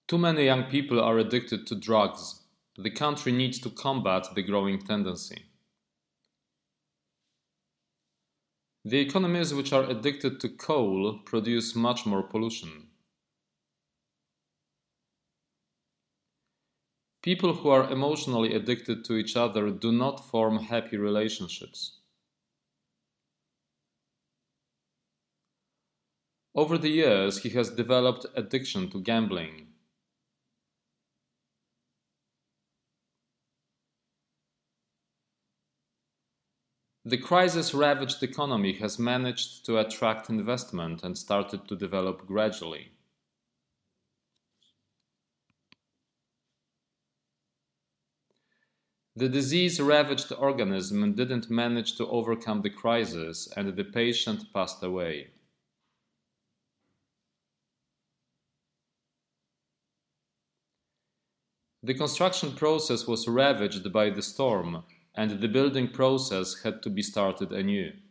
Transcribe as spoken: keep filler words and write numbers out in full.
Too many young people are addicted to drugs. The country needs to combat the growing tendency. The economies which are addicted to coal produce much more pollution. People who are emotionally addicted to each other do not form happy relationships. Over the years, he has developed addiction to gambling. The crisis-ravaged economy has managed to attract investment and started to develop gradually. The disease-ravaged organism didn't manage to overcome the crisis, and the patient passed away. The construction process was ravaged by the storm, and the building process had to be started anew.